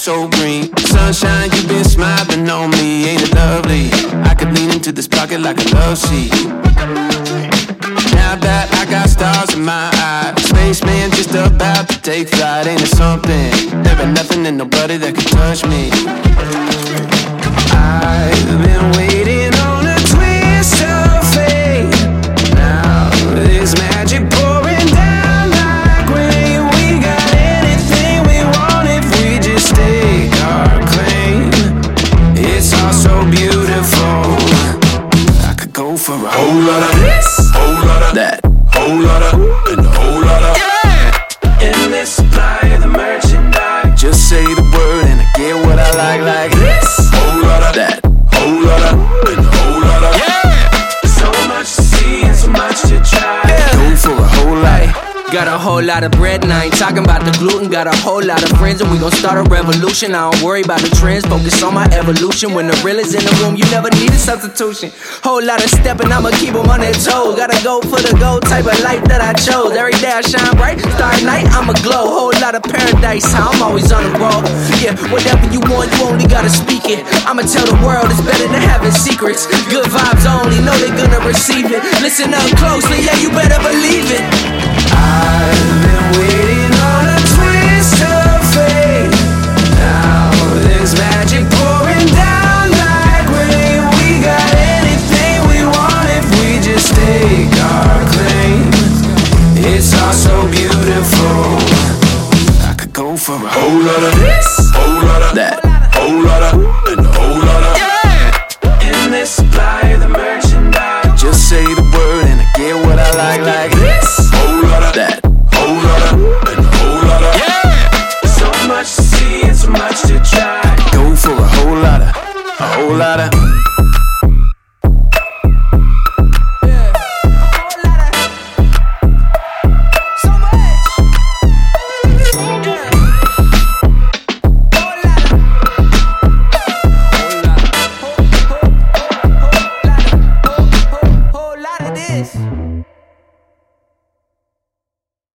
so green. Sunshine, you've been smiling on me, ain't it lovely? I could lean into this pocket like a love seat. Now that I got stars in my eyes, spaceman just about to take flight. Ain't it something? There ain't nothing and nobody that can touch me. I've been waiting on a twist of fate. Now there's magic pouring down like rain. We got anything we want if we just stake our claim. It's all so beautiful. I could go for a whole lot of this, whole lot of that, whole lot of, and a whole lot of, yeah. Endless supply of the merchandise. Just say the word and I get what I like this. Whole lot of that, whole lot of, and a whole lot of, yeah. So much to see and so much to try. Yeah. Go for a whole lot. Got a whole lot of bread and I ain't talking about the gluten. Got a whole lot of friends and we gon' start a revolution. I don't worry about the trends, focus on my evolution. When the real is in the room, you never need a substitution. Whole lot of stepping, I'ma keep them on their toes. Gotta go for the gold type of life that I chose. Every day I shine bright, start night, I'ma glow. Whole lot of paradise, I'm always on the road. Yeah, whatever you want, you only gotta speak it. I'ma tell the world it's better than having secrets. Good vibes only, know they gonna receive it. Listen up closely, yeah, you better believe it. I've been waiting on a twist of fate. Now there's magic pouring down like rain. We got anything we want if we just stake our claim. It's all so beautiful. I could go for a whole lot of this, whole lot of that, whole lot of, and a whole lot of, yeah. Endless supply of the merchandise. Just say the word and I get what I like this. Whole lot of that, whole lot of, and a whole lot of, yeah. So much to see and so much to try. Go for a whole lot of, a whole lot of.